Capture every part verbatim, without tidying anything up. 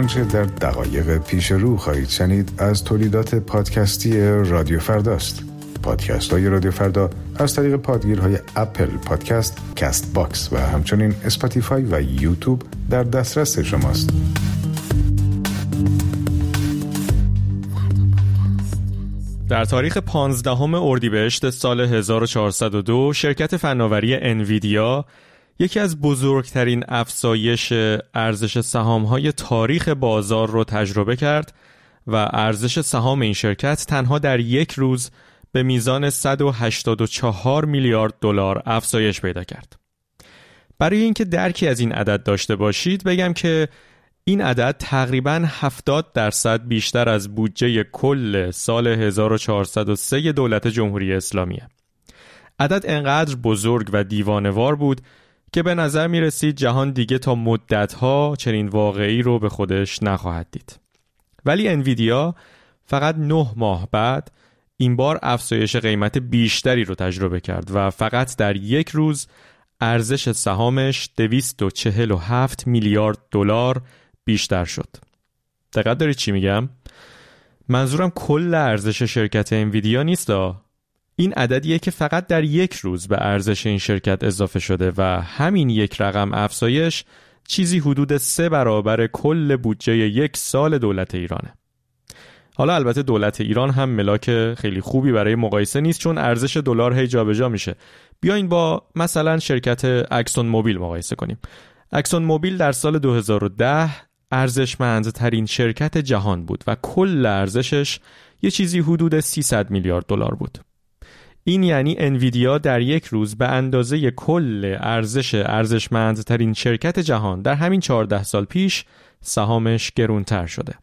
آنچه در دقایق پیش رو خواهید شنید از تولیدات پادکستی رادیو فرداست. پادکست های رادیو فردا از طریق پادگیرهای اپل پادکست، کست باکس و همچنین اسپاتیفای و یوتیوب در دسترس شماست. در تاریخ پانزدهم اردیبهشت سال هزار و چهارصد و دو شرکت فناوری انویدیا یکی از بزرگترین افزایش ارزش سهام‌های تاریخ بازار رو تجربه کرد و ارزش سهام این شرکت تنها در یک روز به میزان صد و هشتاد و چهار میلیارد دلار افزایش پیدا کرد. برای اینکه درکی از این عدد داشته باشید بگم که این عدد تقریباً هفتاد درصد بیشتر از بودجه کل سال هزار و چهارصد و سه دولت جمهوری اسلامیه. عدد انقدر بزرگ و دیوانه‌وار بود که به نظر می رسید جهان دیگه تا مدتها چنین واقعی رو به خودش نخواهد دید. ولی انویدیا فقط نه ماه بعد این بار افزایش قیمت بیشتری رو تجربه کرد و فقط در یک روز ارزش سهامش دویست و چهل و هفت میلیارد دلار بیشتر شد. دقت دارید چی میگم؟ منظورم کل ارزش شرکت انویدیا نیست. این عددیه که فقط در یک روز به ارزش این شرکت اضافه شده و همین یک رقم افزایش چیزی حدود سه برابر کل بودجه یک سال دولت ایرانه. حالا البته دولت ایران هم ملاک خیلی خوبی برای مقایسه نیست چون ارزش دلار هی جابجا میشه. بیاین با مثلا شرکت اکسون موبیل مقایسه کنیم. اکسون موبیل در سال دو هزار و ده ارزشمندترین شرکت جهان بود و کل ارزشش یه چیزی حدود سیصد میلیارد دلار بود. این یعنی انویدیا در یک روز به اندازه کل ارزش ارزشمندترین شرکت جهان در همین چهارده سال پیش سهامش گرونتر شده.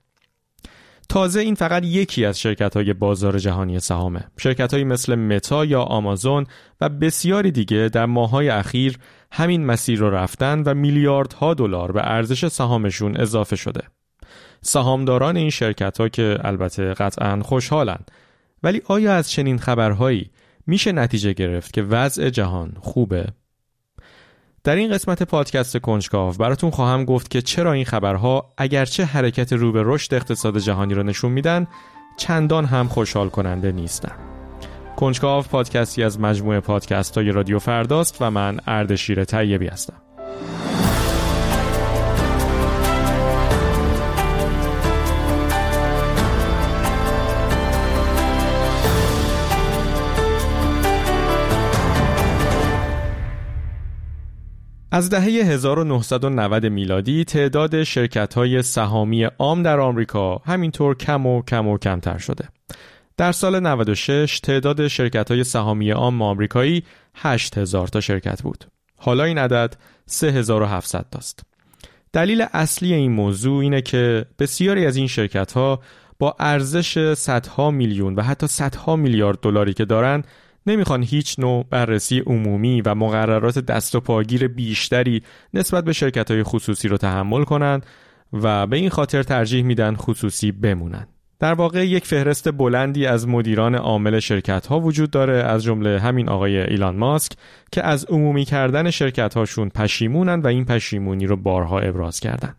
تازه این فقط یکی از شرکت‌های بازار جهانی سهامه. شرکت‌هایی مثل متا یا آمازون و بسیاری دیگه در ماه‌های اخیر همین مسیر رو رفتن و میلیاردها دلار به ارزش سهامشون اضافه شده. سهامداران این شرکت‌ها که البته قطعاً خوشحالن. ولی آیا از چنین خبرهایی میشه نتیجه گرفت که وضع جهان خوبه؟ در این قسمت پادکست کنجکاو براتون خواهم گفت که چرا این خبرها اگرچه حرکت رو به رشد اقتصاد جهانی رو نشون میدن چندان هم خوشحال کننده نیستن. کنجکاو پادکستی از مجموعه پادکست‌های رادیو فرداست و من اردشیر طیبی هستم. از دهه هزار و نهصد و نود میلادی تعداد شرکت‌های سهامی عام در آمریکا همینطور کم و کم و کمتر شده. در سال نود و شش تعداد شرکت‌های سهامی عام آمریکایی هشت هزار تا شرکت بود. حالا این عدد سه هزار و هفتصد تاست. دلیل اصلی این موضوع اینه که بسیاری از این شرکت‌ها با ارزش صدها میلیون و حتی صدها میلیارد دلاری که دارن نمیخوان هیچ نوع بررسی عمومی و مقررات دست و پاگیر بیشتری نسبت به شرکت‌های خصوصی رو تحمل کنن و به این خاطر ترجیح میدن خصوصی بمونن. در واقع یک فهرست بلندی از مدیران عامل شرکت‌ها وجود داره، از جمله همین آقای ایلان ماسک که از عمومی کردن شرکت‌هاشون پشیمونن و این پشیمونی رو بارها ابراز کردن.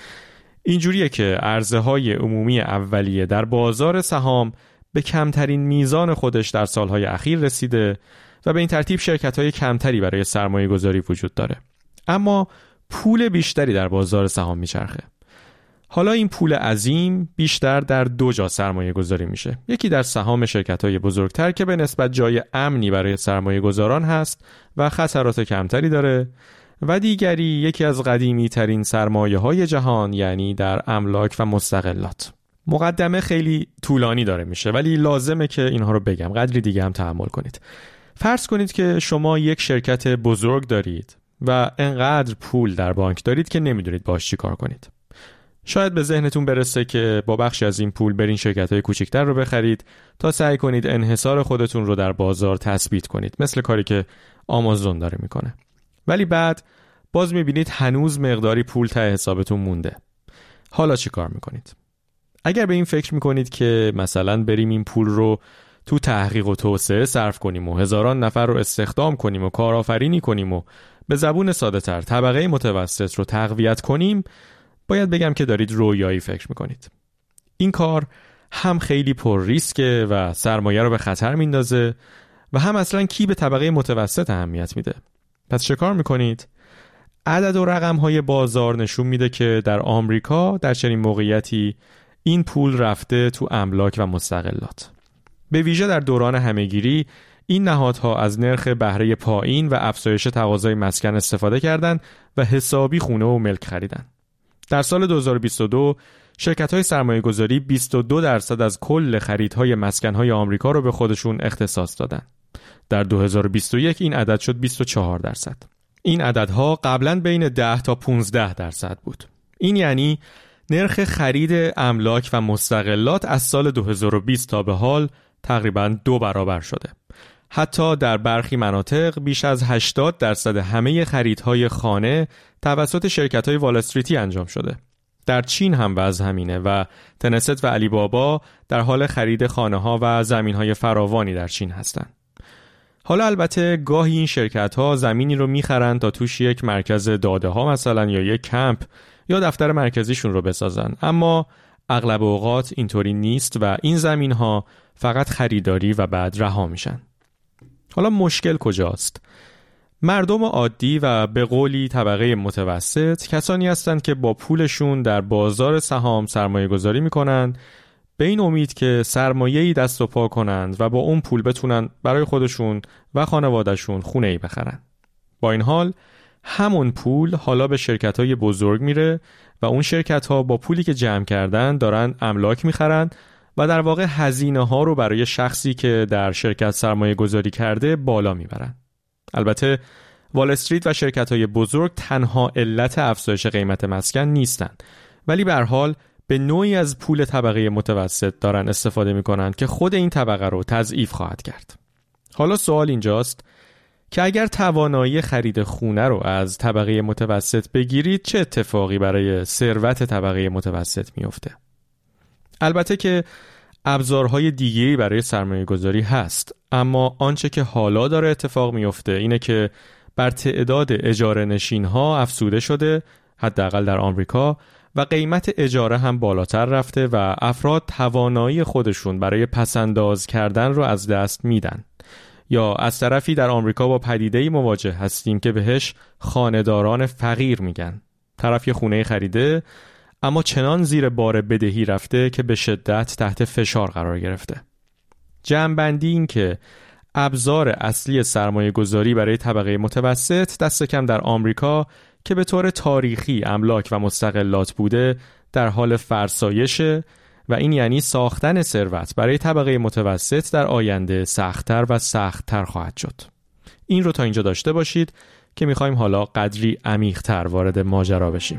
اینجوریه که عرضه‌های عمومی اولیه در بازار سهام به کمترین میزان خودش در سالهای اخیر رسیده و به این ترتیب شرکت‌های کمتری برای سرمایه گذاری وجود داره. اما پول بیشتری در بازار سهام میچرخه. حالا این پول عظیم بیشتر در دو جا سرمایه گذاری میشه. یکی در سهام شرکت‌های بزرگتر که به نسبت جای امنی برای سرمایه گذاران هست و خطرات کمتری داره و دیگری یکی از قدیمی ترین سرمایه‌های جهان یعنی در املاک و مستقلات. مقدمه خیلی طولانی داره میشه ولی لازمه که اینها رو بگم، قدری دیگه هم تحمل کنید. فرض کنید که شما یک شرکت بزرگ دارید و انقدر پول در بانک دارید که نمیدونید باهاش چی کار کنید. شاید به ذهنتون برسه که با بخشی از این پول برین شرکت‌های کوچکتر رو بخرید تا سعی کنید انحصار خودتون رو در بازار تثبیت کنید، مثل کاری که آمازون داره میکنه. ولی بعد باز میبینید هنوز مقداری پول ته حسابتون مونده. حالا چی کار میکنید؟ اگر به این فکر میکنید که مثلا بریم این پول رو تو تحقیق و توسعه صرف کنیم و هزاران نفر رو استخدام کنیم و کارآفرینی کنیم و به زبون ساده تر طبقه متوسط رو تقویت کنیم، باید بگم که دارید رویایی فکر میکنید. این کار هم خیلی پر ریسکه و سرمایه رو به خطر میندازه و هم اصلا کی به طبقه متوسط اهمیت میده. پس چه کار میکنید؟ عدد و رقم‌های بازار نشون میده که در آمریکا در چنین موقعیتی این پول رفته تو املاک و مستقلات. به ویژه در دوران همه‌گیری این نهادها از نرخ بهره پایین و افزایش تقاضای مسکن استفاده کردند و حسابی خونه و ملک خریدن. در سال دو هزار و بیست و دو شرکت‌های سرمایه‌گذاری بیست و دو درصد از کل خریدهای مسکن‌های آمریکا رو به خودشون اختصاص دادن. در دو هزار و بیست و یک این عدد شد بیست و چهار درصد. این عددها قبلاً بین ده تا پانزده درصد بود. این یعنی نرخ خرید املاک و مستقلات از سال دو هزار و بیست تا به حال تقریباً دو برابر شده. حتی در برخی مناطق بیش از هشتاد درصد همه خریدهای خانه توسط شرکت‌های وال استریتی انجام شده. در چین هم وضع همینه و تنست و علی بابا در حال خرید خانه‌ها و زمین‌های فراوانی در چین هستند. حالا البته گاهی این شرکت‌ها زمینی رو می‌خرن تا توش یک مرکز داده‌ها مثلا یا یک کمپ یا دفتر مرکزیشون رو بسازن، اما اغلب اوقات اینطوری نیست و این زمین‌ها فقط خریداری و بعد رها میشن. حالا مشکل کجاست؟ مردم عادی و به قولی طبقه متوسط کسانی هستند که با پولشون در بازار سهام سرمایه گذاری میکنن به این امید که سرمایه‌ای دست و پا کنند و با اون پول بتونن برای خودشون و خانوادهشون خونه‌ای بخرن. با این حال همون پول حالا به شرکت‌های بزرگ میره و اون شرکت‌ها با پولی که جمع کردن دارن املاک میخرن و در واقع هزینه ها رو برای شخصی که در شرکت سرمایه گذاری کرده بالا میبرن. البته وال استریت و شرکت های بزرگ تنها علت افزایش قیمت مسکن نیستن، ولی به هر حال به نوعی از پول طبقه متوسط دارن استفاده میکنن که خود این طبقه رو تضعیف خواهد کرد. حالا سوال اینجاست که اگر توانایی خرید خونه رو از طبقه متوسط بگیرید چه اتفاقی برای ثروت طبقه متوسط میفته؟ البته که ابزارهای دیگه‌ای برای سرمایه گذاری هست، اما آنچه که حالا داره اتفاق میفته اینه که بر تعداد اجاره نشین ها افزوده شده، حداقل در آمریکا، و قیمت اجاره هم بالاتر رفته و افراد توانایی خودشون برای پسنداز کردن رو از دست میدن. یا از طرفی در آمریکا با پدیده‌ای مواجه هستیم که بهش خانه‌داران فقیر میگن. طرف یه خونه خریده اما چنان زیر بار بدهی رفته که به شدت تحت فشار قرار گرفته. جمع‌بندی این که ابزار اصلی سرمایه گذاری برای طبقه متوسط دست کم در آمریکا که به طور تاریخی املاک و مستقلات بوده در حال فرسایشه و این یعنی ساختن ثروت برای طبقه متوسط در آینده سخت‌تر و سخت‌تر خواهد شد. این رو تا اینجا داشته باشید که می‌خوایم حالا قدری عمیق‌تر وارد ماجرا بشیم.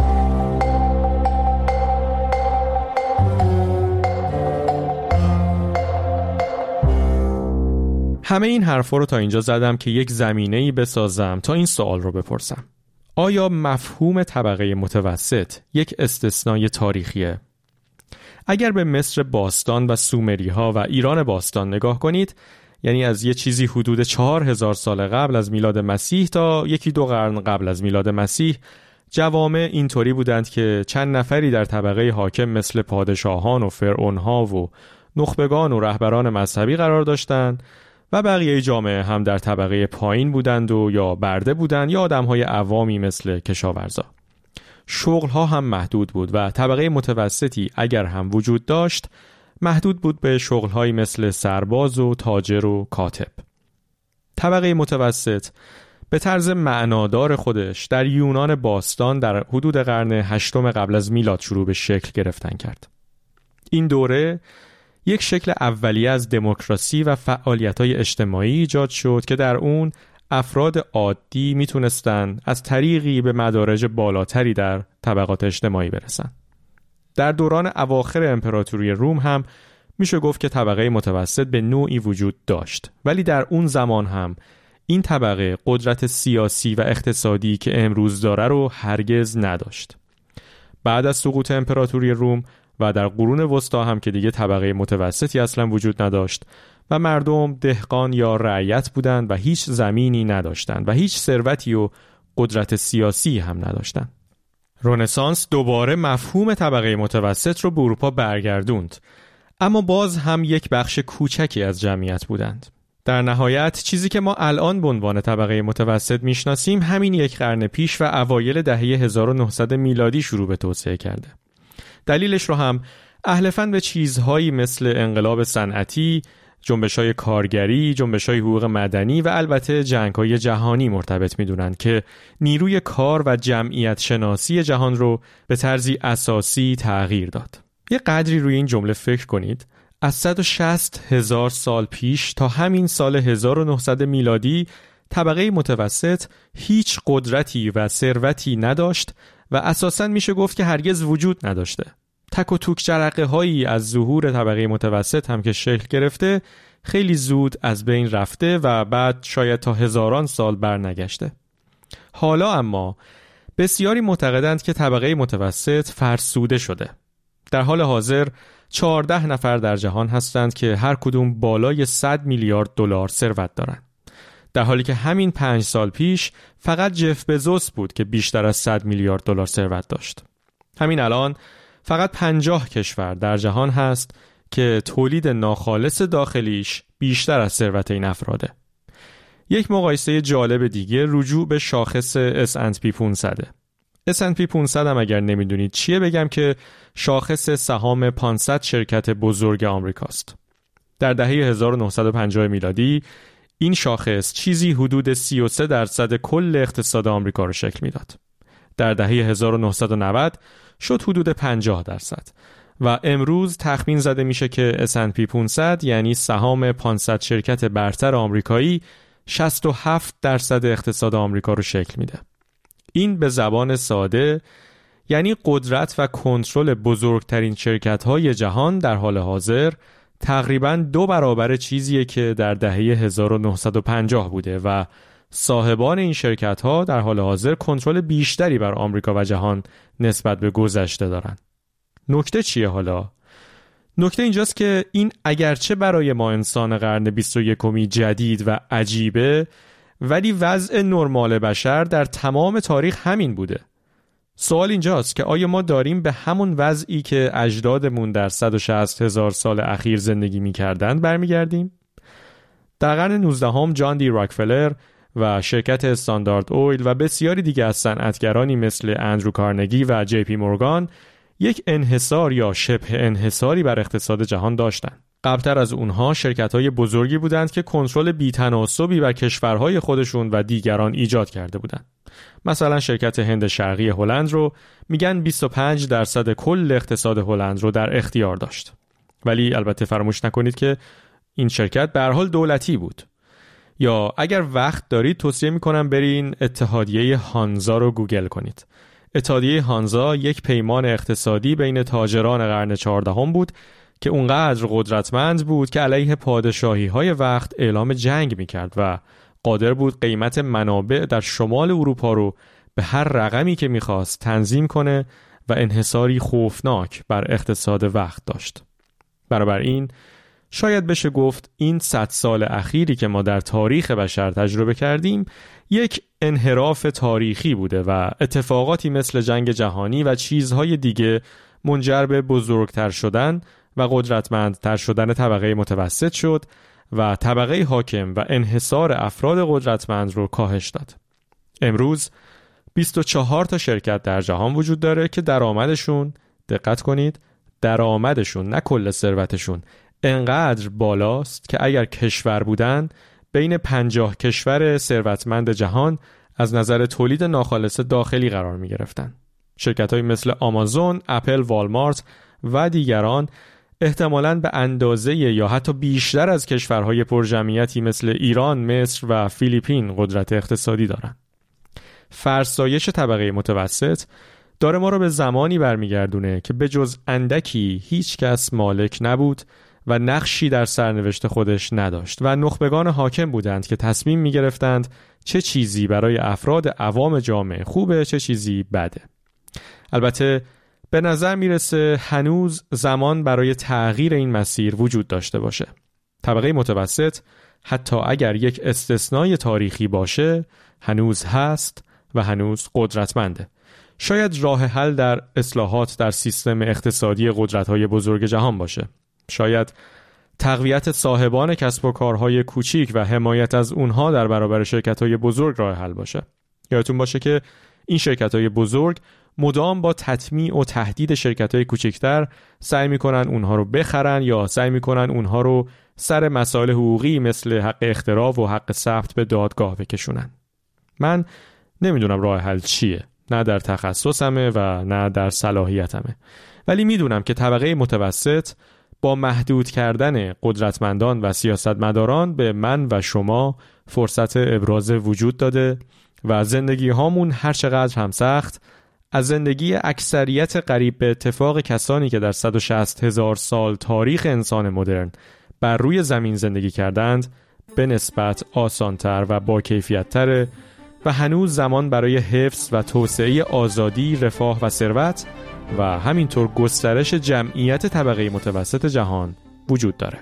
همه این حرفا رو تا اینجا زدم که یک زمینه‌ای بسازم تا این سوال رو بپرسم: آیا مفهوم طبقه متوسط یک استثنای تاریخیه؟ اگر به مصر باستان و سومری ها و ایران باستان نگاه کنید، یعنی از یه چیزی حدود چهار هزار سال قبل از میلاد مسیح تا یکی دو قرن قبل از میلاد مسیح، جوامع اینطوری بودند که چند نفری در طبقه حاکم مثل پادشاهان و فرعونها و نخبگان و رهبران مذهبی قرار داشتند و بقیه جامعه هم در طبقه پایین بودند و یا برده بودند یا آدم‌های عوامی مثل کشاورزا. شغل‌ها هم محدود بود و طبقه متوسطی اگر هم وجود داشت محدود بود به شغل‌هایی مثل سرباز و تاجر و کاتب. طبقه متوسط به طرز معنادار خودش در یونان باستان در حدود قرن هشتم قبل از میلاد شروع به شکل گرفتن کرد. این دوره یک شکل اولیه از دموکراسی و فعالیت‌های اجتماعی ایجاد شد که در اون افراد عادی میتونستن از طریقی به مدارج بالاتری در طبقات اجتماعی برسن. در دوران اواخر امپراتوری روم هم میشه گفت که طبقه متوسط به نوعی وجود داشت، ولی در اون زمان هم این طبقه قدرت سیاسی و اقتصادی که امروز داره رو هرگز نداشت. بعد از سقوط امپراتوری روم و در قرون وسطا هم که دیگه طبقه متوسطی اصلا وجود نداشت و مردم دهقان یا رعیت بودند و هیچ زمینی نداشتند و هیچ ثروتی و قدرت سیاسی هم نداشتند. رنسانس دوباره مفهوم طبقه متوسط رو به اروپا برگردوند، اما باز هم یک بخش کوچکی از جمعیت بودند. در نهایت چیزی که ما الان به عنوان طبقه متوسط میشناسیم همین یک قرن پیش و اوایل دهه هزار و نهصد میلادی شروع به توسعه کرده. دلیلش رو هم اهل فن به چیزهایی مثل انقلاب صنعتی، جنبش‌های کارگری، جنبش‌های حقوق مدنی و البته جنگ‌های جهانی مرتبط می‌دونن که نیروی کار و جمعیت شناسی جهان رو به طرزی اساسی تغییر داد. یه قدری روی این جمله فکر کنید. از صد و شصت هزار سال پیش تا همین سال هزار و نهصد میلادی طبقه متوسط هیچ قدرتی و ثروتی نداشت و اساساً میشه گفت که هرگز وجود نداشته. تک و توک جرقه هایی از ظهور طبقه متوسط هم که شکل گرفته خیلی زود از بین رفته و بعد شاید تا هزاران سال برنگشته. حالا اما بسیاری معتقدند که طبقه متوسط فرسوده شده. در حال حاضر چهارده نفر در جهان هستند که هر کدوم بالای صد میلیارد دلار ثروت دارند. در حالی که همین پنج سال پیش فقط جف بزوس بود که بیشتر از صد میلیارد دلار ثروت داشت. همین الان فقط پنجاه کشور در جهان هست که تولید ناخالص داخلیش بیشتر از ثروت این افراده. یک مقایسه جالب دیگه رجوع به شاخص اس اند پی پانصد. اس اند پی پانصد هم اگر نمیدونید چیه بگم که شاخص سهام پانصد شرکت بزرگ آمریکاست. در دهه هزار و نهصد و پنجاه میلادی این شاخص چیزی حدود سی و سه درصد کل اقتصاد آمریکا رو شکل میداد. در دهه هزار و نهصد و نود شد حدود پنجاه درصد و امروز تخمین زده میشه که اس اند پی پانصد یعنی سهام پانصد شرکت برتر آمریکایی شصت و هفت درصد اقتصاد آمریکا رو شکل میده. این به زبان ساده یعنی قدرت و کنترل بزرگترین شرکت‌های جهان در حال حاضر تقریباً دو برابر چیزیه که در دهه هزار و نهصد و پنجاه بوده و صاحبان این شرکت‌ها در حال حاضر کنترل بیشتری بر آمریکا و جهان نسبت به گذشته دارن. نکته چیه حالا؟ نکته اینجاست که این اگرچه برای ما انسان قرن بیست و یکم جدید و عجیبه، ولی وضع نرمال بشر در تمام تاریخ همین بوده. سوال اینجاست که آیا ما داریم به همون وضعی که اجدادمون در صد و شصت هزار سال اخیر زندگی می‌کردند برمیگردیم؟ در قرن نوزدهم جان دی راکفلر و شرکت استاندارد اویل و بسیاری دیگه از صنعتگرانی مثل اندرو کارنگی و جی پی مورگان یک انحصار یا شبه انحصاری بر اقتصاد جهان داشتند. قبلتر از اونها شرکت‌های بزرگی بودند که کنترل بی‌تناسبی بر کشورهای خودشون و دیگران ایجاد کرده بودند. مثلا شرکت هند شرقی هلند رو میگن بیست و پنج درصد کل اقتصاد هلند رو در اختیار داشت. ولی البته فراموش نکنید که این شرکت به هر حال دولتی بود. یا اگر وقت دارید توصیه میکنم برین اتحادیه هانزا رو گوگل کنید. اتحادیه هانزا یک پیمان اقتصادی بین تاجران قرن چهاردهم بود که اونقدر قدرتمند بود که علیه پادشاهی‌های وقت اعلام جنگ میکرد و قادر بود قیمت منابع در شمال اروپا رو به هر رقمی که میخواست تنظیم کنه و انحصاری خوفناک بر اقتصاد وقت داشت. بنابراین شاید بشه گفت این صد سال اخیری که ما در تاریخ بشر تجربه کردیم یک انحراف تاریخی بوده و اتفاقاتی مثل جنگ جهانی و چیزهای دیگه منجر به بزرگتر شدن و قدرتمندتر شدن طبقه متوسط شد و طبقه حاکم و انحصار افراد قدرتمند رو کاهش داد. امروز بیست و چهار تا شرکت در جهان وجود داره که درآمدشون، دقت کنید، درآمدشون نه کل ثروتشون، انقدر بالاست که اگر کشور بودن بین پنجاه کشور ثروتمند جهان از نظر تولید ناخالص داخلی قرار می گرفتن. شرکت‌های مثل آمازون، اپل، والمارت و دیگران احتمالاً به اندازه یا حتی بیشتر از کشورهای پرجمعیتی مثل ایران، مصر و فیلیپین قدرت اقتصادی دارند. فرسایش طبقه متوسط داره ما رو به زمانی برمیگردونه که به جز اندکی هیچ کس مالک نبود و نقشی در سرنوشت خودش نداشت و نخبگان حاکم بودند که تصمیم می گرفتند چه چیزی برای افراد عوام جامعه خوبه، چه چیزی بده. البته به نظر میرسه هنوز زمان برای تغییر این مسیر وجود داشته باشه. طبقه متوسط حتی اگر یک استثنای تاریخی باشه هنوز هست و هنوز قدرتمنده. شاید راه حل در اصلاحات در سیستم اقتصادی قدرت‌های بزرگ جهان باشه. شاید تقویت صاحبان کسب و کارهای کوچیک و حمایت از اونها در برابر شرکت‌های بزرگ راه حل باشه. یادتون باشه که این شرکت‌های بزرگ مدام با تطمیع و تهدید شرکت‌های کوچکتر سعی می‌کنن اونها رو بخرن یا سعی می‌کنن اونها رو سر مسائل حقوقی مثل حق اختراع و حق ثبت به دادگاه بکشونن. من نمیدونم راه حل چیه، نه در تخصصمه و نه در صلاحیتمه، ولی میدونم که طبقه متوسط با محدود کردن قدرتمندان و سیاستمداران به من و شما فرصت ابراز وجود داده و زندگی هامون هر چقدر هم سخت، از زندگی اکثریت قریب به اتفاق کسانی که در صد و شصت هزار سال تاریخ انسان مدرن بر روی زمین زندگی کردند به نسبت آسانتر و با کیفیت‌تره و هنوز زمان برای حفظ و توسعه آزادی، رفاه و ثروت و همینطور گسترش جمعیت طبقه متوسط جهان وجود داره.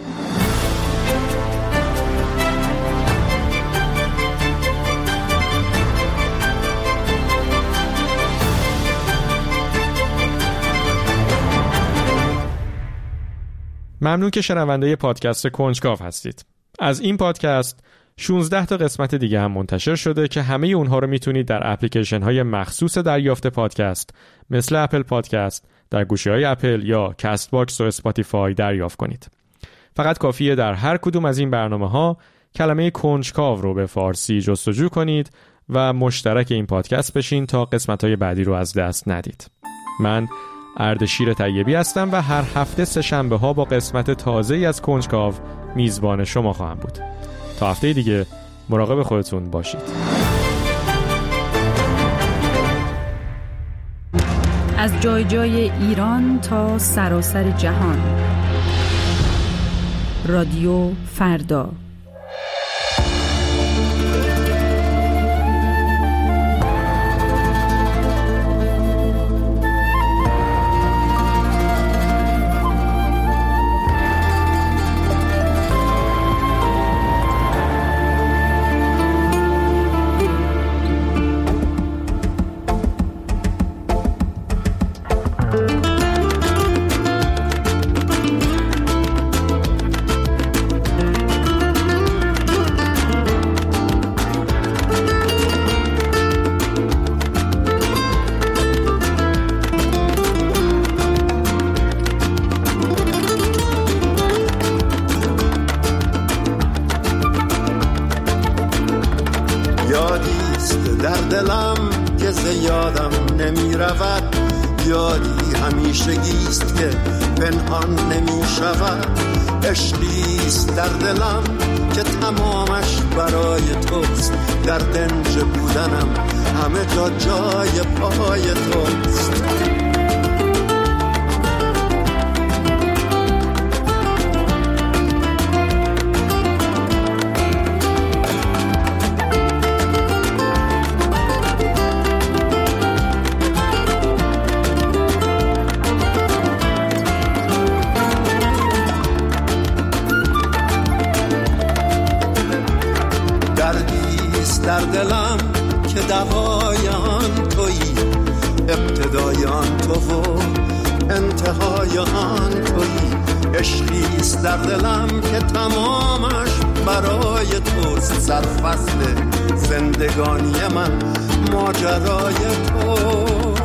ممنون که شنونده پادکست کنجکاو هستید. از این پادکست شانزده تا قسمت دیگه هم منتشر شده که همه اونها رو میتونید در اپلیکیشن های مخصوص دریافت پادکست مثل اپل پادکست، در گوشی های اپل یا کست باکس و اسپاتیفای دریافت کنید. فقط کافیه در هر کدوم از این برنامه ها کلمه کنجکاو رو به فارسی جستجو کنید و مشترک این پادکست بشین تا قسمت های بعدی رو از دست ندید. من اردشیر طیبی هستم و هر هفته سه شنبه ها با قسمت تازه‌ای از کنجکاو میزبان شما خواهم بود. تا هفته دیگه مراقب خودتون باشید. از جای جای ایران تا سراسر جهان، رادیو فردا. یادی همیشگیست که پنهان نمی شود، عشقیست در دلم که تمامش برای توست، در دنج بودنم همه جا جای پای توست. در دلم که دوای آن تویی، ابتدای آن تو و انتهای آن تویی، عشقیست در دلم که تمامش برای توست، سرفصل زندگانی من ماجرای توست.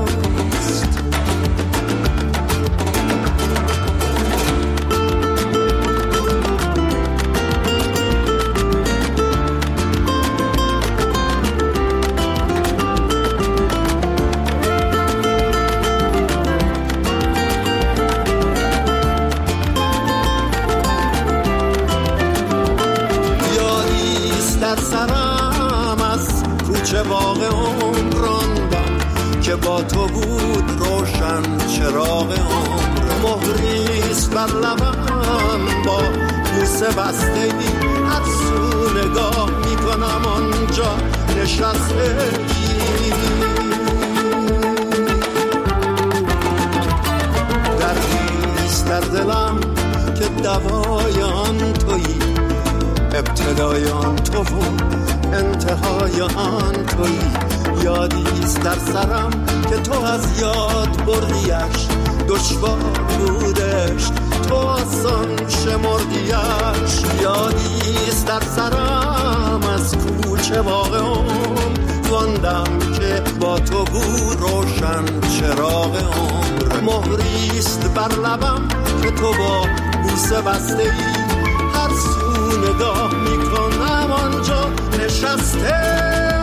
چه باغ عمراندم که با تو بود روشن چراغ عمر، مهریست بر لبم با بوسه بستگی، هر سو نگاه میکنم آنجا نشستگی. دردیست در دلم که دوای آن تویی، ابتدای آن تو و انتهای آن تویی، یادیست در سرم که تو از یاد بردیش، دشوار بودش تو آسان شمردیش. یادیست در سرم از کوچه واقعم واندم که با تو بود روشن چراغ عمر. مهریست بر لبم که تو با بوسه بسته ای، هر سو نگاه میکنم آنجا نشسته.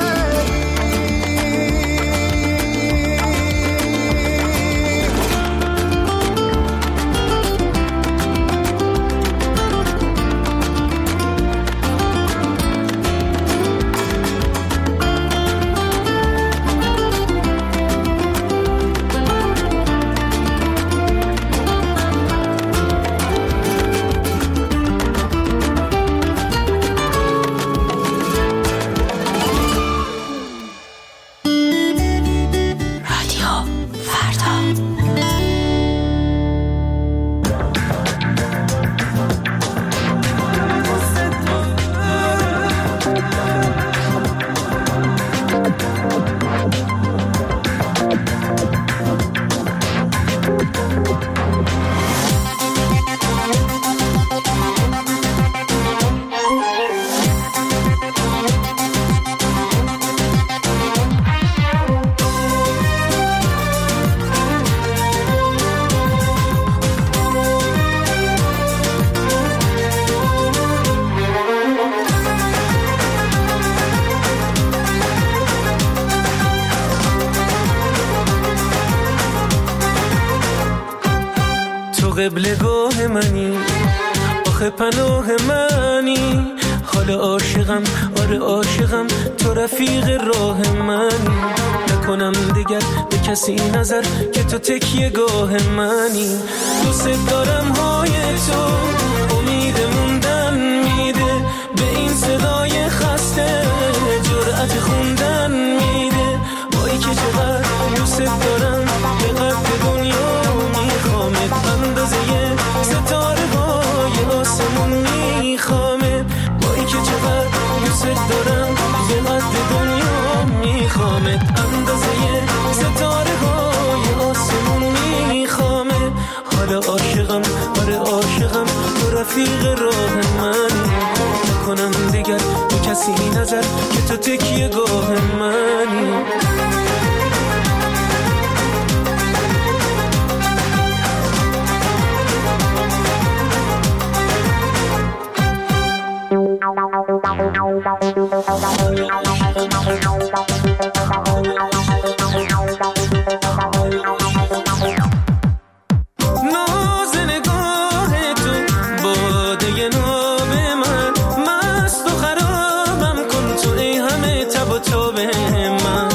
قبلگاه منی، آخه پناه منی، حال عاشقم، آره عاشقم، تو رفیق راه منی. نکنم دیگر به کسی نظر که تو تکیه گاه منی. دوست دارم های تو امید موندن میده، به این صدای خسته جرأت خوندن میده. وای که چقدر دوست دارم به قد دنیا میخوامت، اندازه ستاره های آسمون میخوامت. وای که چقدر دوست دارم به قد دنیا میخوامت، اندازه ستاره های آسمون میخوامت. حالا عاشقم، آره عاشقم، تو رفیق راه منی. نکنم دیگر به کسی نظر که تو تکیه گاه منی. ناز نگاه تو باده ناب من، مست و خرابم کن تو ای همه تب و تاب من.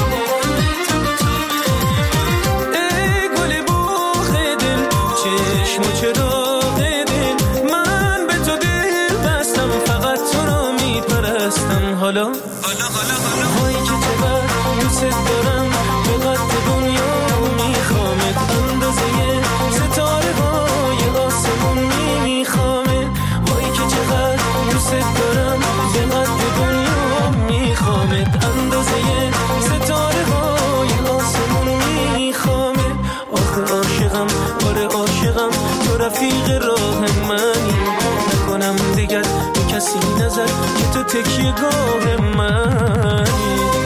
ای گل بوخ دل، چشم و چراغ دل، من به تو دل بستم، فقط تو رو میپرستم. حالا وای که چقدر دوست دارم به قد دنیا میخوامت، اندازه ستاره های آسمون میخوامت. وای که چقدر دوست دارم به قد دنیا میخوامت، اندازه ستاره های آسمون میخوامت. آخه عاشقم، آره عاشقم، تو رفیق راه منی. نکنم دیگر به کسی نظر که تو تکیه گاه منی.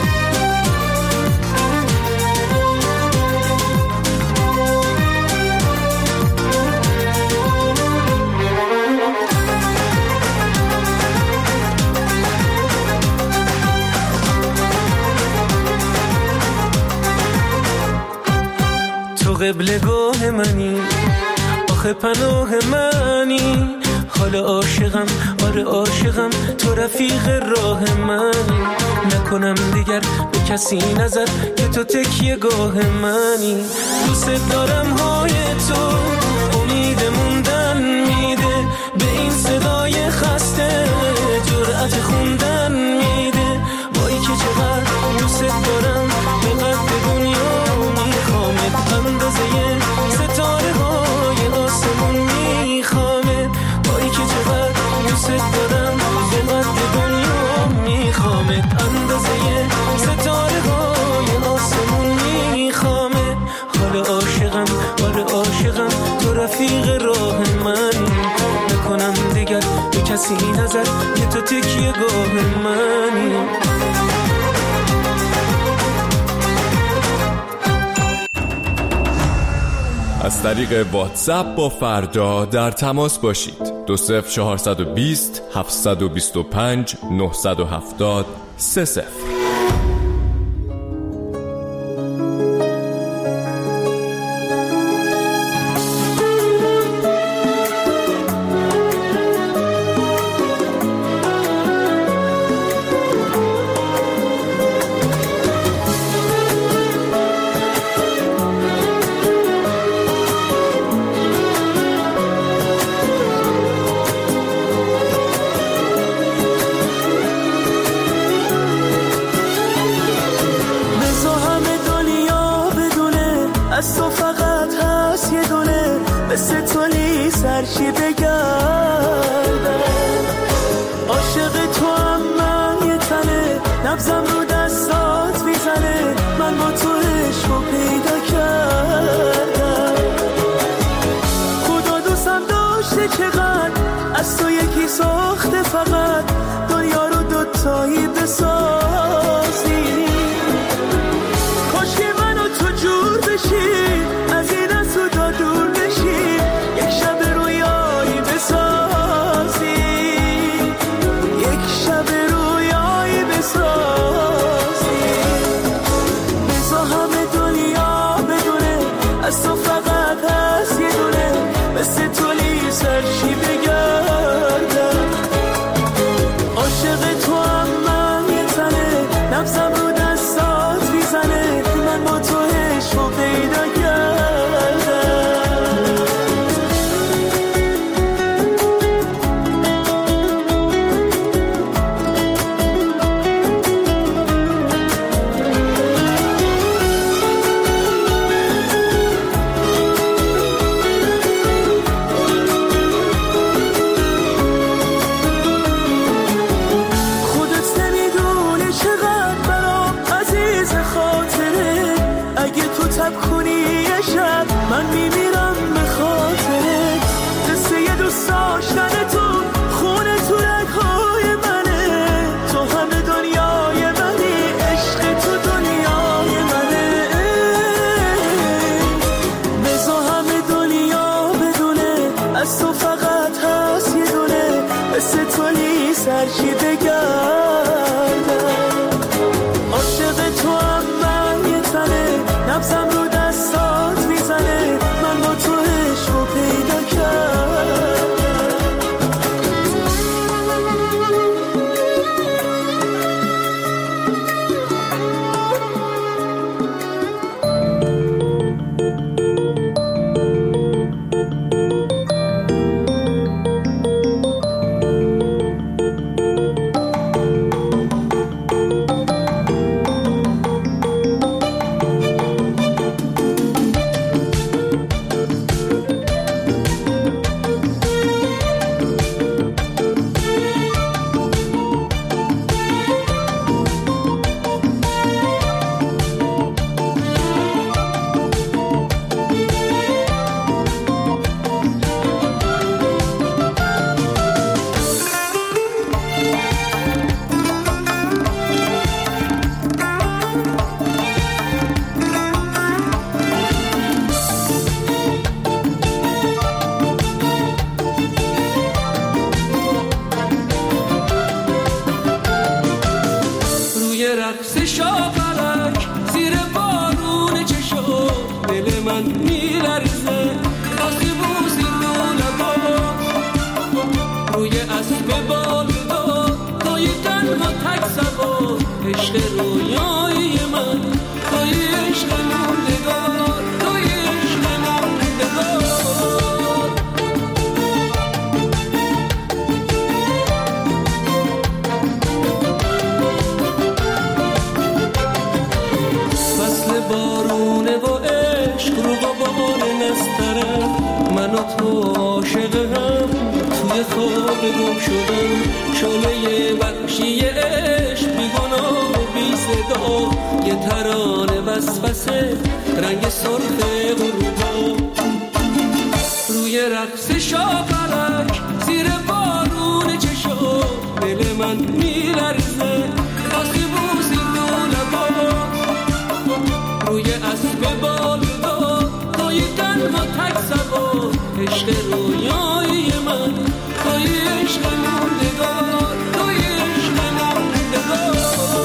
تو قبلگاه منی، آخه پناه منی، حال عاشقم، آره عاشقم، تو رفیق راه منی. نکنم دیگر به کسی نظر که تو تکیه گاه منی. دوست دارم های تو امید موندن میده، به این صدای خسته جرأت خوندن میده. وای که چقدر دوست دارم به قد دنیا میخوامت، اندازه ستاره های آسمون میخوامت. وای که چقدر دوست دارم به قد دنیا میخوامت، اندازه ستاره های کسی نزد که تو تکیه گاه منی. از طریق واتساپ با فردا در تماس باشید. دو صفر چهارصد و بیست هفتصد و بیست و پنج نهصد و هفتاد سه صفر. از تو فقط هست یه دونه مثل تولی سرشی بگردم. عاشق تو هم من یه تنه نبزم رو دستات میزنه. من با تو عشقو پیدا کردم. خدا دوستم داشته چقدر از تو یکی ساخته فقط دنیا رو دوتایی بسازی. از این از تو دا دور بشی یک شب رویایی بسازی. یک شب رویایی بسازی. بزا همه دنیا بدونه از تو فقط هست یه دونه مثل تولی سرشی بگردم. عاشق تو هم من یه تنه نبزم رو دستات میزنه. من با تو عشقو پیدا من میمیرم به خاطرت. قصه یه دوست داشتن تو خونه تو رگ‌های منه. تو همه دنیای منی عشق تو دنیای منه. بزا همه دنیا بدونه از تو فقط هست یه دونه مثل تولی سرشی بگردم. عاشق تو هم من یه تنه نبزم رو دستات میزنه. من با تو عشقو پیدا کردم. رقص شاپرک زیر بارون چشم دل من میلرزه. بازی بوزی لولبا روی اسب بالدار توی تنها تک سوار. عشق رویایی من توی عشق موندگار. توی عشق موندگار. بارونه و عشق رو بابان نسترم. من و تو عاشق هم توی خواب گم شدم. شعله وحشی عشق بی گناه و بی صدا. یه ترانه وسوسه رنگ سرخ غروبا روی رقص شاپرک زیر بارون چشم من میلرزه واسه بوسی لولبا روی اسب بالدا توی تنها تک سوا عشق رویای من توی عشق موندگار توی عشق موندگار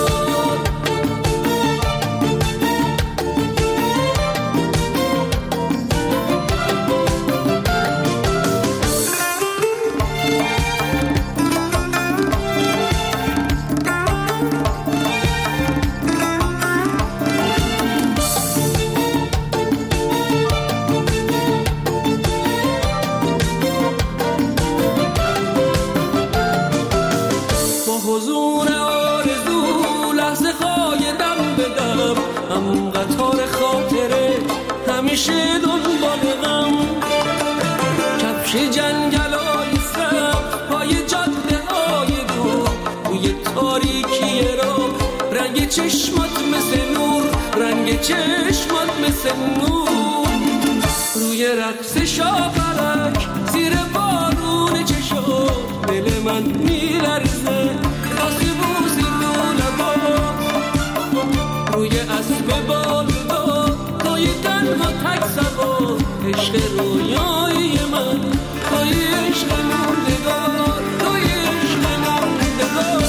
همیشه دنبال غم کفش جنگلای سبز پای جاده های دور توی تاریکی را رنگ چشمات مثل نور رنگ چشمات مثل نور روی رقص شاپرک زیر بارون چشم دل من میلرزه واسه بوسی لولبا روی اسب بالدا توی تنها تک سوا عشق رویای من توی عشق موندگار توی عشق موندگار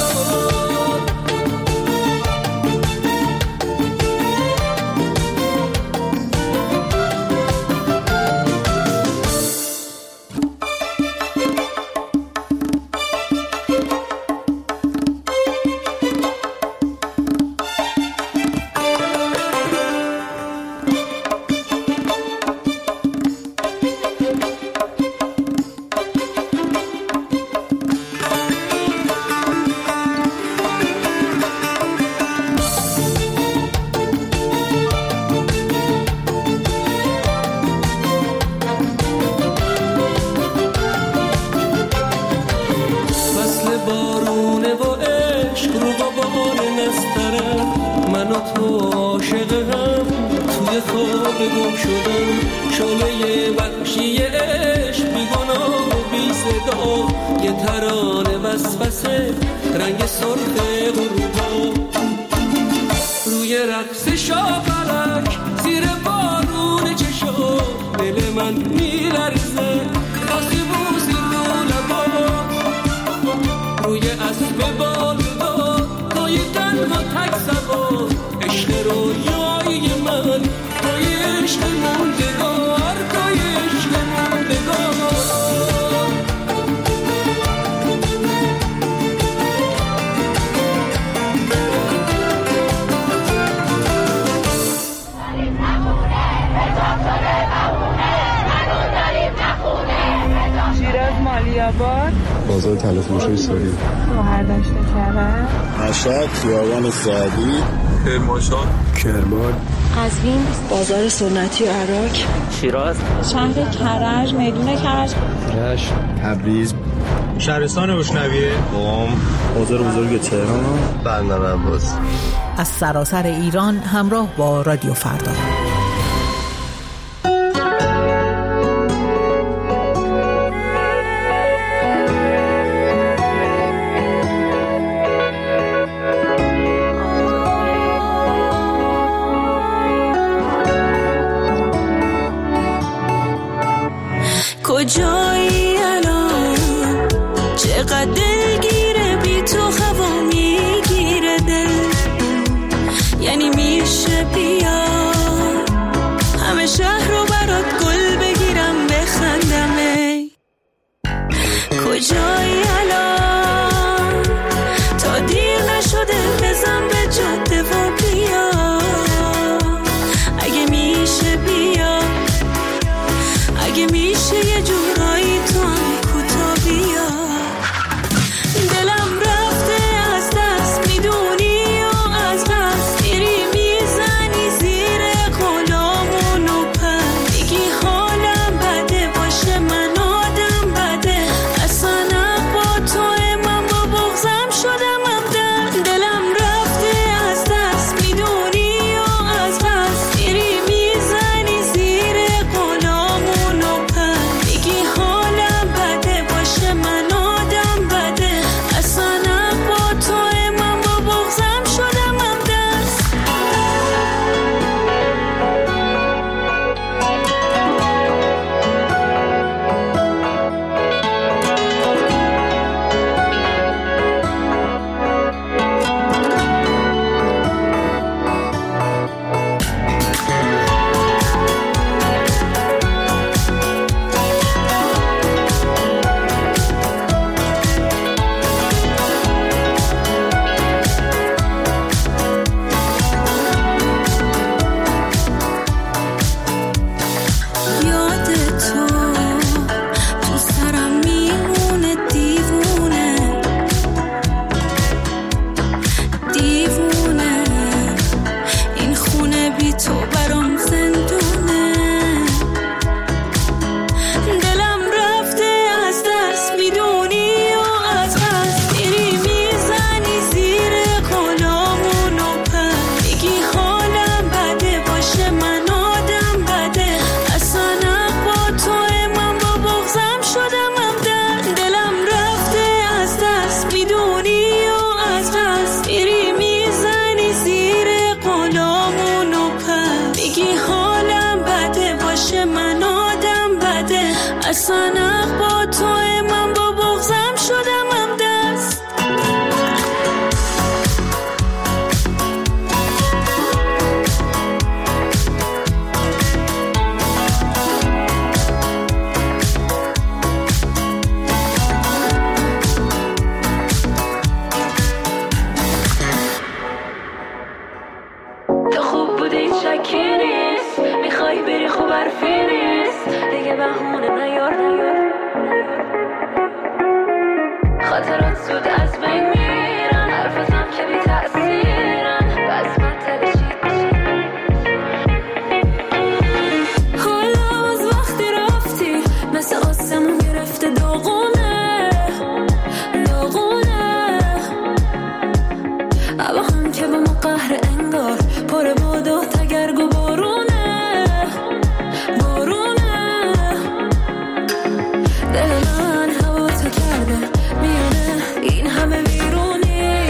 بازار تلفروشی ساری شهردشت کرد مشهد خیابان سعدی کرمانشاه کرمان قزوین بازار سنتی عراق شیراز شهر کرج میدون کرج رشت تبریز شهرستان گشنویه قم بازار بزرگ تهران بندر عباس از سراسر ایران همراه با رادیو فردا. کجایی الان چقدر دلگیره بی تو هوا میگیره دل یعنی میشه بیا همه شهر رو برات گل بگیرم بخندم ای کجایی الان تا دیر نشده بزن به جاده و بیا اگه میشه بیا اگه میشه یه جورایی تو هم کوتا بیا دلم رفته از دست میدونی و از قصد میری میزنی زیر اصلا با تو من با بغضم شدم هم دست. تو خوب بودی این شکی نیست، میخوای بری خوب حرفی نیست، دیگه بهونه نیار نیار. خاطرات زود از بین میرن، حرفتم که بی تأثیرن، بس من تلشید حالا از وقتی رفتی مثل آسمون گرفته داغونه داغونه. اما هم که با ما قهر انگار پر باد و تگرگ و بارونه بارونه. دل من هوا تو کرده میونه این همه بیرونی.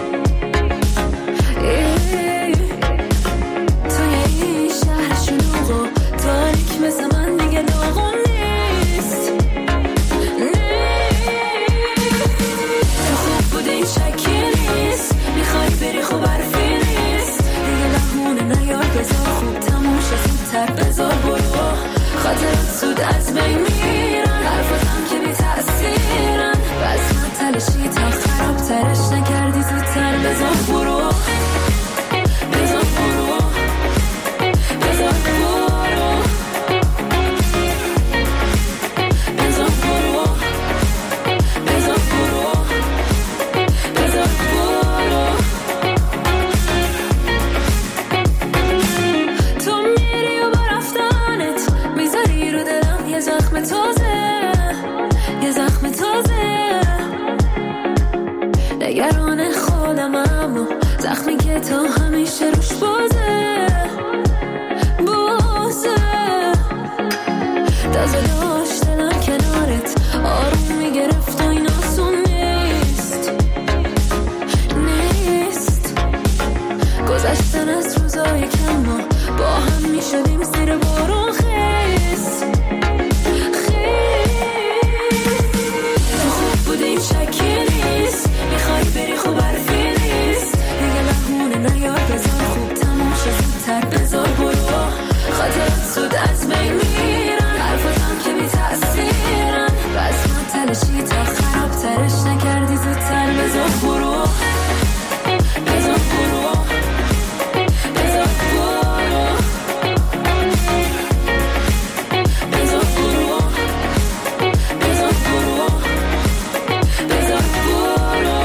توی این شهر شلوغ و تاریک مثل من دیگه داغون نیست تو خوب بودی این شکی نیست، میخوای بری خوب حرفی نیست، دیگه لحونه نیار بذار خوب تموم شد زودتر بذار برو. خاطرات زود از بین میرن، حرفتم که بی تأثیرن، بس من تلشی تا خراب ترش نکردی زودتر بذار برو بذار برو بذار برو بذار برو بذار برو بذار برو. تو میری و با رفتنت میذاری رو دلم یه زخم تازه یه زخم تازه. نگران خودم اما زخمی که تا همیشه روش بازه بازه. تازه داشت دلم کنارت آروم میگرفت و این آسون نیست نیست. گذشتن از روزای کم ما با هم میشدیم زیر بارون خیس تو خوب بودی این شکی نیست، میخوای بری خوب حرفی نیست، دیگه لحونه نیار بذار خوب تموم شد زودتر بذار برو. خاطرات زود از بین میرن، حرفتم که بی تأثیرن، بس من تلشی تا خراب ترش نکردی زودتر بذار برو بذار برو بذار برو بذار برو بذار برو بذار برو.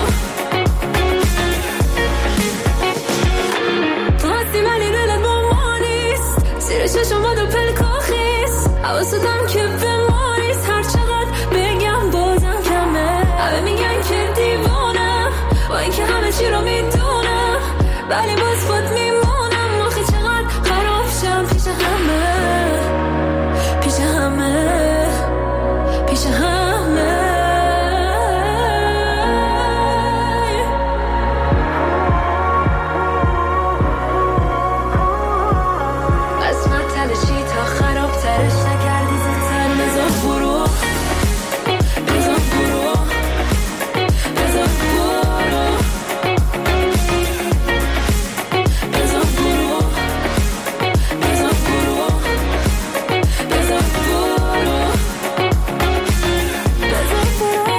تو هستی ولی دلت با ما نیست، زیر چشم باد و پلکا خیست، حواستم که به ما نیست، هر چقدر بگم بازم کمه. همه میگن که دیوانم با این که همه چی رو میدونم، ولی باز خود میمونم. آخه چقدر خراب شم پیش همه پیش همه پیش همه. بس من تلشی تا خراب ترش نکردی زودتر بذار برو بذار برو بذار برو بذار برو بذار برو بذار برو بذار برو.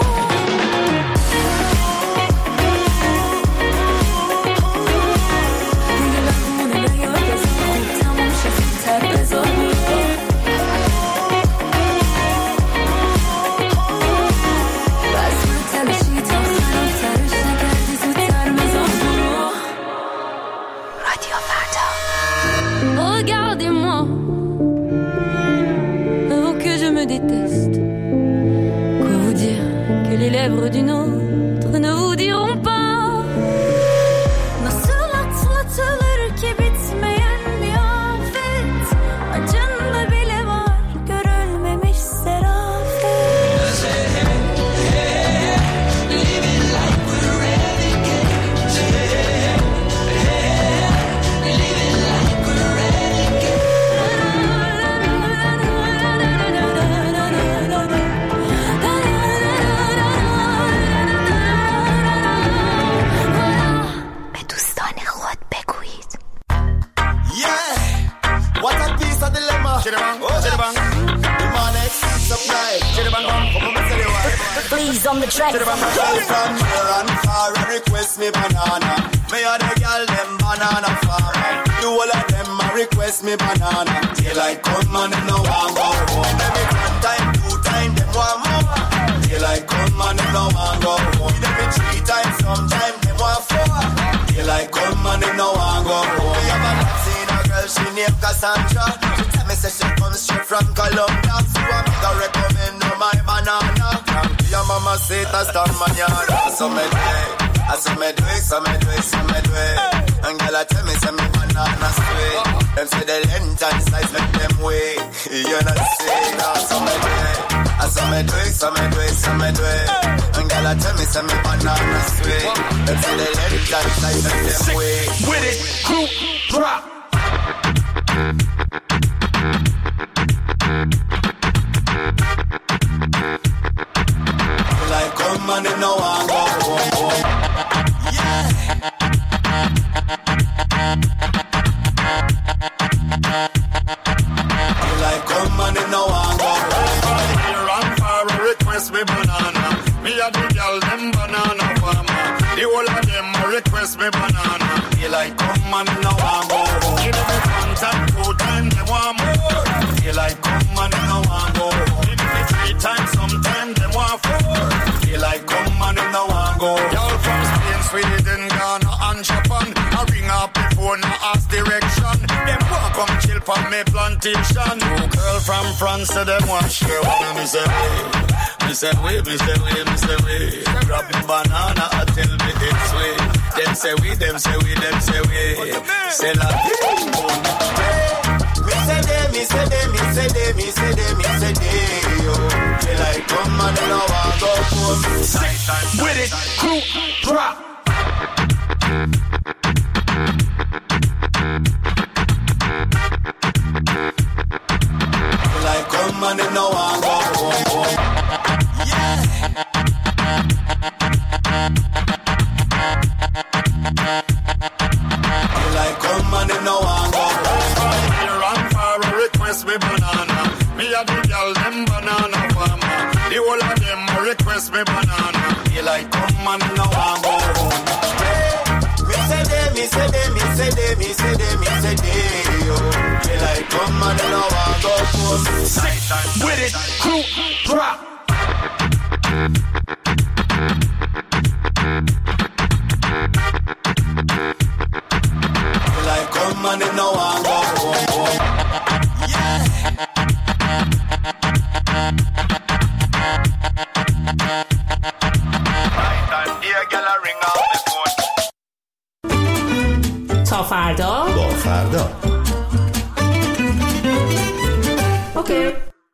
دیگه لحونه نیار بذار خوب تموم شد زودتر بذار برو. بس من تلشی تا خراب ترش نکردی زودتر بذار برو. رادیو فردا. Regardez-moi, oh que je me déteste. Quoi vous dire que les lèvres d'une autre ne vous diront pas. Nasıl atlatılır ki bitmeyen bir afet, acında bile var görülmemiş serafet. Living like we're renegades. Living like we're renegades. To the girl from near and far request me banana. Me and the girl them banana farmer. You all of them a request me banana. Daylight come and them no want go home. Every one time, two time, them want more. Daylight come and them no want go home. Every three times, sometime them want four. Daylight come and them no want go home. We have a not seen a girl, she named Cassandra. She tell me say she comes straight from Colombia. So I make her recommend no my banana. Your mama say that's the manana. So me do it, I say me do it, so me do it, so me do it. And girl I tell me say me banana sweet. Them say the length and size make them wait. You not say that, so me do it. I say me do it, so me do it, so me do it. And girl I tell me say me banana sweet. Them say the length and size make them wait. With it, group drop. Like come and them no want go home. Yeah. Like come and them no want go home. Here and far request me banana. Me a the girl them banana farmer. The whole of them request me banana. They like come and them no want go home. Give them one time, two time, they want more. They like come and them no want go home. Give them three times, sometime they want four. They like come and them no want go home. Y'all from Spain, Sweden, Ghana and Japan. I ring up the phone, I ask direction. Them want come chill for me plantation. No girl from France, so them want share one. Me say wait, me say wait, me say wait, me say wait. Grab the banana, I tell me it's way. Them say we, them say we, them say we. Say la me say they, me say they, me say they, me say they, me say they, yo. They like come and they don't want go home. With it, group drop. They like come and they don't want go home. Yeah. They like come and they don't want go home. Here and far request me banana. Me a the girl them banana farmer. The whole of them request me banana. They like come and they don't want go home. Me say they, me say they, me say they, me say they, me say they, yo. They like come and they don't want go home. With it, group drop. They like come and they don't want go home. Yeah. Right and here, girl, I ring out the phone. تا فردا با فردا اوکی.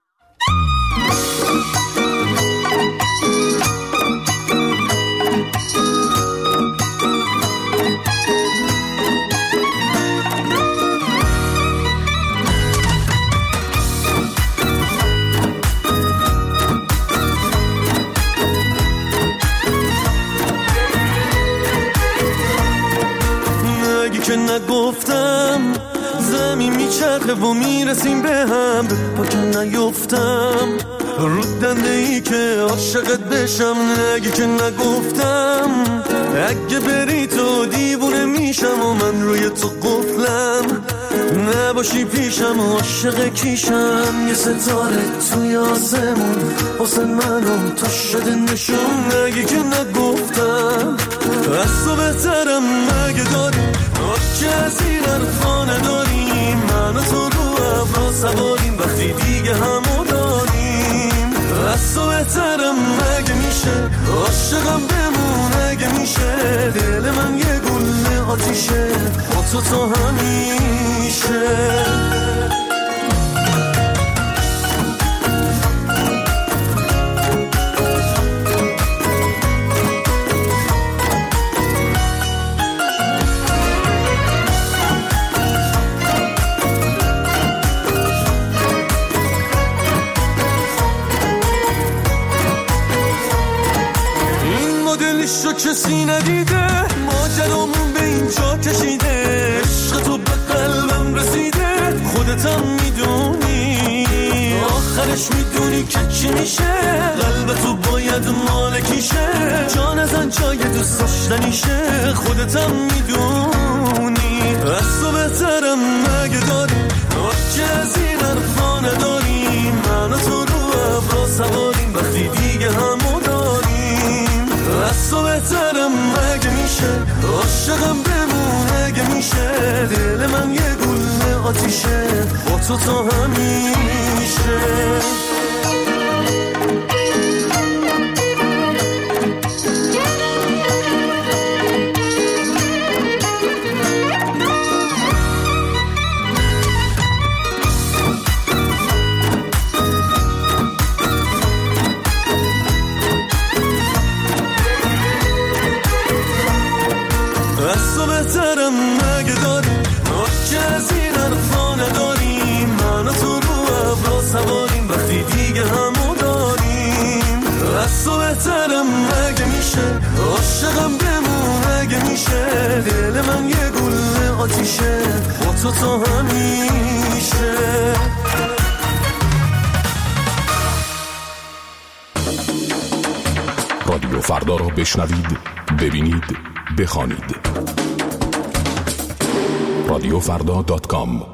که نگفتم زمین میچرخه و میرسیم به هم با که نیفتم رو دنده ای که عاشقت بشم نگی که نگفتم اگه بری تو دیوونه میشم و من روی تو قفلم نباشی پیشم و عاشق کیشم یه ستاره توی آسمون واسه منم تو شده نشون نگی که نگفتم از تو بهترم مگه داری که از این حرفانه داریم من و تو رو ابرا سواریم وقتی دیگه همو داریم از تو بهترم مگه میشه عاشقم بمون اگه میشه دل من یه گله آتیشه با تو تو همیشه شو کسی ندیده ماجرامون به اینجا کشیده عشق تو به قلبم رسیده خودتم میدونی آخر آخرش میدونی که چی میشه، قلب تو باید مالکیشه، جان ازن جای دوست داشتنیشه، خودتم میدونی از تو بهترم مگه داری، که از این حرفا نداری، من و تو رو ابرا سواریم وقتی دیگه همو داریم، از تو بهترم مگه میشه، عاشقم بمون مگه میشه، دل من یه گوله آتیشه با تو تا همیشه. از تو بهترم مگه داری، که از این حرفا نداریم، من و تو رو ابرا سواریم وقتی دیگه همو داریم، از تو بهترم مگه میشه، عاشقم بمون مگه میشه، دل من یه گوله آتیشه با تو تا همیشه. رادیو فردا رو بشنوید، ببینید، بخوانید. رادیو فردا دات کام.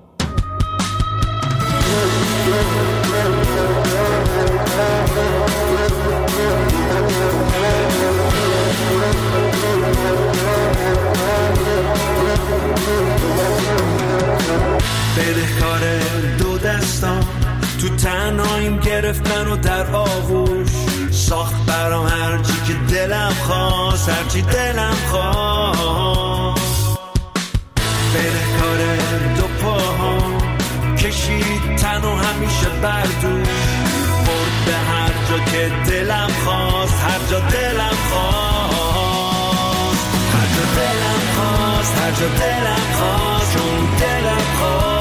بدهکار دو دستان تو تنهاییم گرفت منو در آغوش، ساخت برام هرچی که دلم خواست، هرچی دلم خواست، بدهکار دو پاها کشید تنو همیشه بردوش، برد به هر جا که دلم خواست، هر جا دلم خواست، هر جا دلم خواست، هر جا دلم خواست، چون دلم خواست.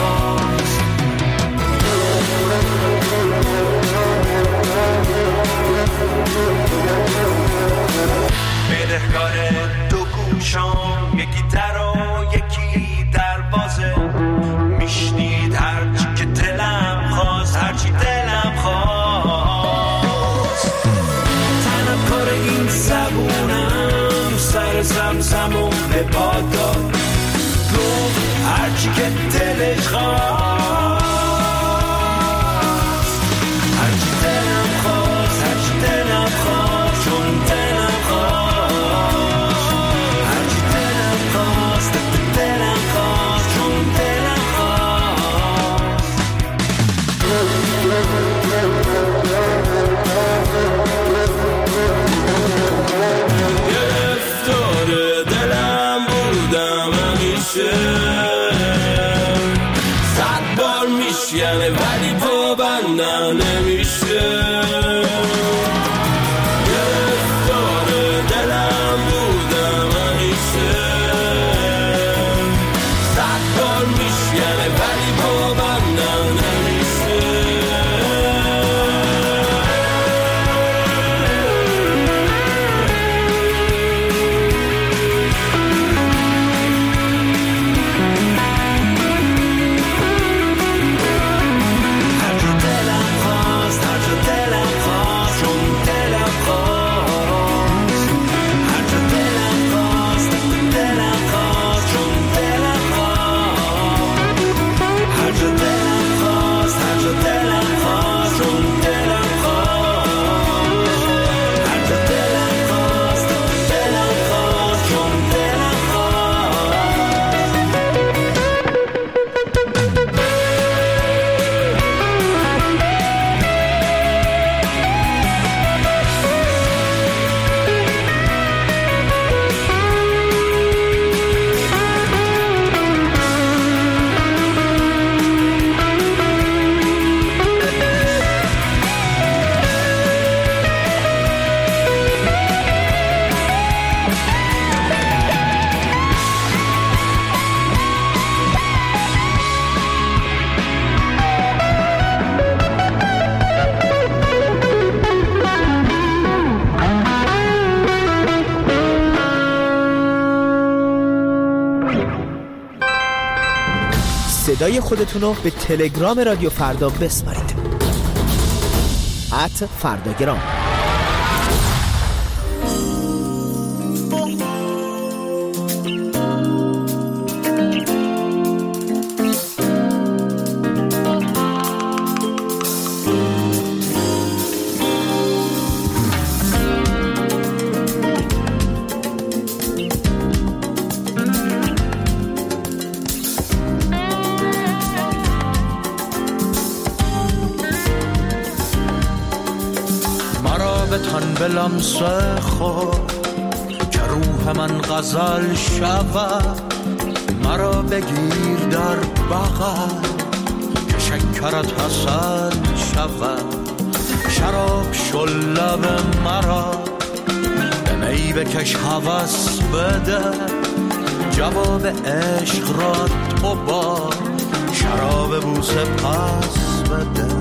بدهکار دو گوشام، یکی در و یکی دروازه، میشنید هرچی که دلم خواست، هرچی دلم خواست، تنم کار این زبونم، سر زمزمو به پاد داد، گفت هرچی که دلش خواست، هرچی دلم خواست، هرچی دلم خواست، چون دلم خواست، هرچی دلم خواست، دلم خواست، چون دلم خواست. گرفتار دلم بودم همیشه، صد بار میشکنه ولی پا بندم نمیشه، گرفتار دلم بودم همیشه، صد بار میشکنه ولی پا بندم نمیشه. صدای خودتون رو به تلگرام رادیو فردا بسپارید. ات فرداگرام. لمسه خود که روح من غزل شود، مرا بگیر در بغل که شکرت حسن شود. شراب شل لب مرا به می بکش هوس بده، جواب عشق را تو با شراب بوسه پس بده.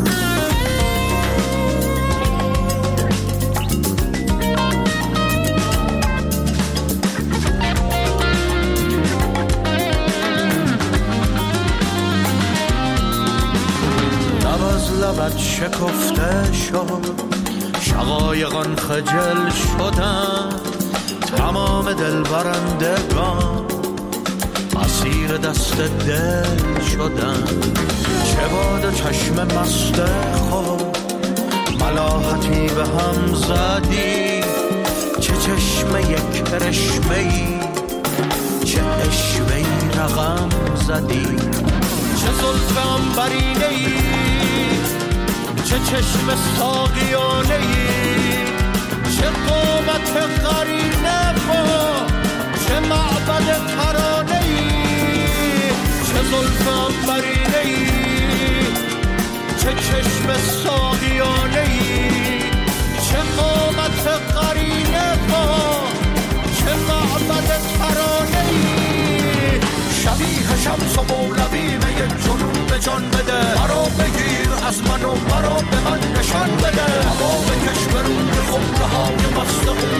لبت شکفته شد، شقایقان خجل شدن، تمام دل برندگان اسیر دست دل شدن. چه باد چشم مست خود ملاحتی به هم زدی، چه چشم یک کرشمه‌ای، چه اشوه‌ای رقم زدی. چه زلف عنبرینه‌ای، چه چشم ساقیانه‌ای، چه قامت قرینه با، چه معبد ترانه‌ای. چه زلف عنبرینه‌ای، چه چشم ساقیانه‌ای، چه قامت قرینه با، چه معبد ترانه‌ای. شبیه شمس و مولوی به یک جنون به جان بده، مرا بگیر از من و مرا به من نشان بده. هوا بکش به روی خمره های مست